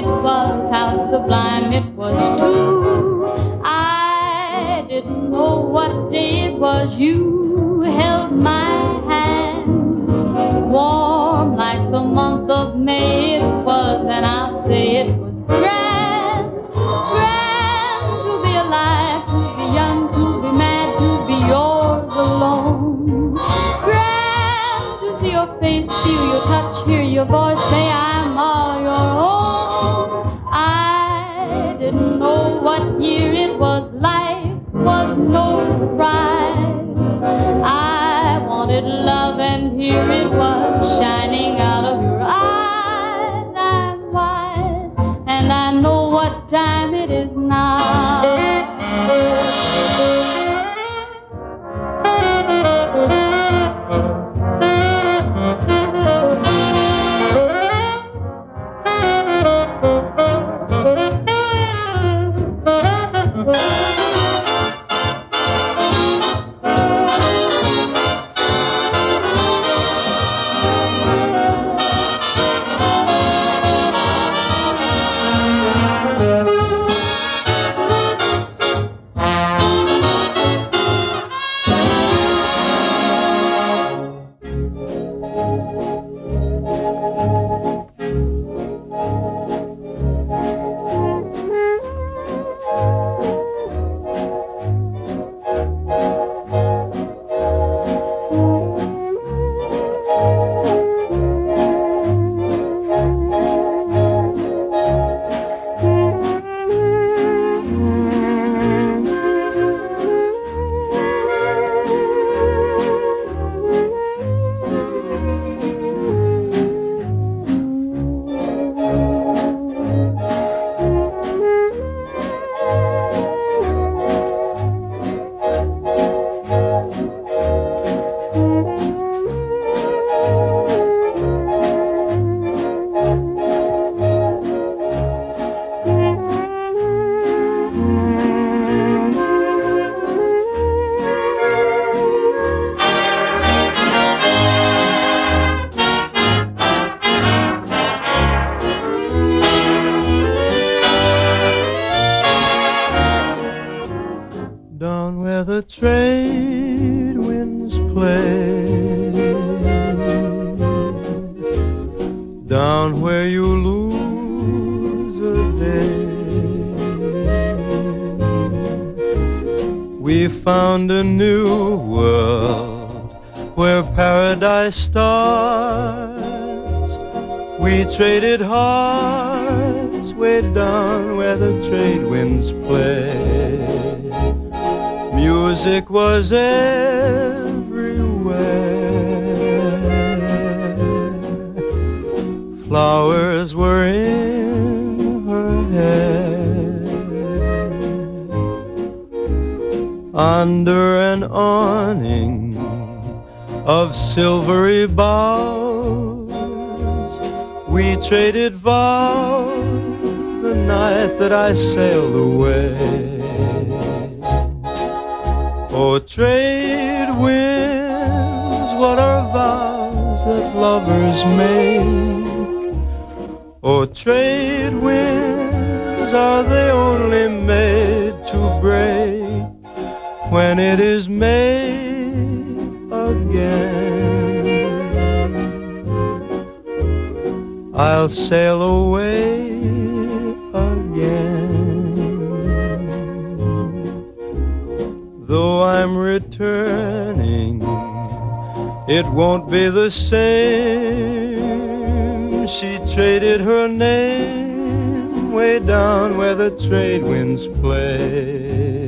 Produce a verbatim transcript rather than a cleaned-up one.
was, how sublime it was too. I didn't know what day it was. You held my hand, warm like the month of May it was, and I'll say it was grand, grand to be alive, to be young, to be mad, to be yours alone. Grand to see your face, feel your touch, hear your voice, say I'm all your own. I didn't know what year it was, life was no surprise. I wanted love and here it was, shining out of your eyes. I'm wise and I know what time it is now. Down where the trade winds play, down where you lose a day, we found a new world where paradise starts. We traded hearts way down where the trade winds play. Music was everywhere, flowers were in her hair. Under an awning of silvery boughs, we traded vows the night that I sailed away. Oh, trade winds, what are vows that lovers make? Oh, trade winds, are they only made to break when it is made again? I'll sail away again. Though I'm returning, it won't be the same. She traded her name way down where the trade winds play.